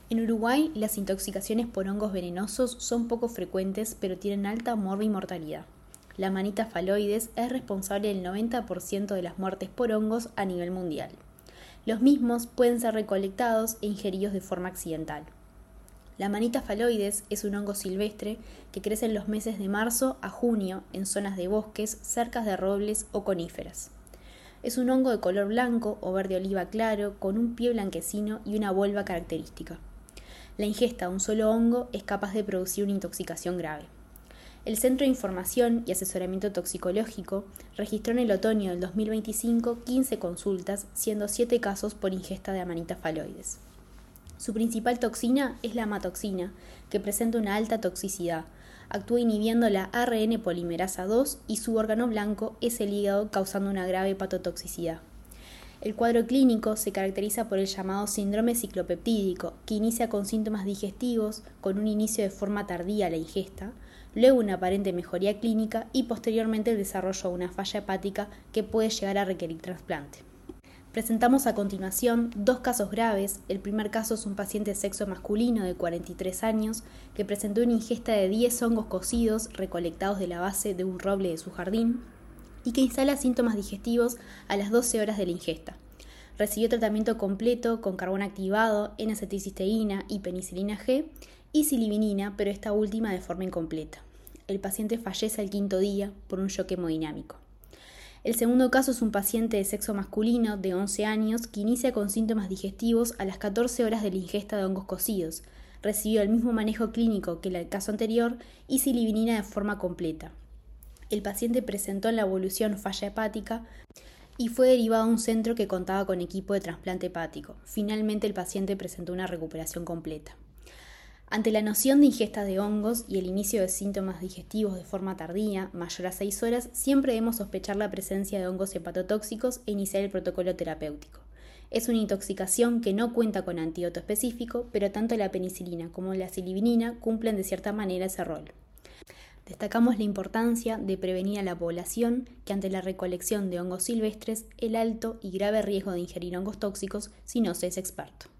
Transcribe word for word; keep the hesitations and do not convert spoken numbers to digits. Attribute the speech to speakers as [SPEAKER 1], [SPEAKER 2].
[SPEAKER 1] En Uruguay, las intoxicaciones por hongos venenosos son poco frecuentes, pero tienen alta morbimortalidad. La Amanita phalloides es responsable del noventa por ciento de las muertes por hongos a nivel mundial. Los mismos pueden ser recolectados e ingeridos de forma accidental. La Amanita phalloides es un hongo silvestre que crece en los meses de marzo a junio en zonas de bosques, cercas de robles o coníferas. Es un hongo de color blanco o verde oliva claro, con un pie blanquecino y una volva característica. La ingesta de un solo hongo es capaz de producir una intoxicación grave. El Centro de Información y Asesoramiento Toxicológico registró en el otoño del dos mil veinticinco quince consultas, siendo siete casos por ingesta de Amanita phalloides. Su principal toxina es la amatoxina, que presenta una alta toxicidad. Actúa inhibiendo la A R N polimerasa dos y su órgano blanco es el hígado, causando una grave hepatotoxicidad. El cuadro clínico se caracteriza por el llamado síndrome ciclopeptídico, que inicia con síntomas digestivos, con un inicio de forma tardía a la ingesta, luego una aparente mejoría clínica y posteriormente el desarrollo de una falla hepática que puede llegar a requerir trasplante. Presentamos a continuación dos casos graves. El primer caso es un paciente de sexo masculino de cuarenta y tres años que presentó una ingesta de diez hongos cocidos recolectados de la base de un roble de su jardín y que instala síntomas digestivos a las doce horas de la ingesta. Recibió tratamiento completo con carbón activado, N-acetilcisteína y penicilina G y silibinina, pero esta última de forma incompleta. El paciente fallece al quinto día por un shock hemodinámico. El segundo caso es un paciente de sexo masculino de once años que inicia con síntomas digestivos a las catorce horas de la ingesta de hongos cocidos. Recibió el mismo manejo clínico que el caso anterior y silibinina de forma completa. El paciente presentó en la evolución falla hepática y fue derivado a un centro que contaba con equipo de trasplante hepático. Finalmente el paciente presentó una recuperación completa. Ante la noción de ingesta de hongos y el inicio de síntomas digestivos de forma tardía, mayor a seis horas, siempre debemos sospechar la presencia de hongos hepatotóxicos e iniciar el protocolo terapéutico. Es una intoxicación que no cuenta con antídoto específico, pero tanto la penicilina como la silibinina cumplen de cierta manera ese rol. Destacamos la importancia de prevenir a la población que ante la recolección de hongos silvestres el alto y grave riesgo de ingerir hongos tóxicos si no se es experto.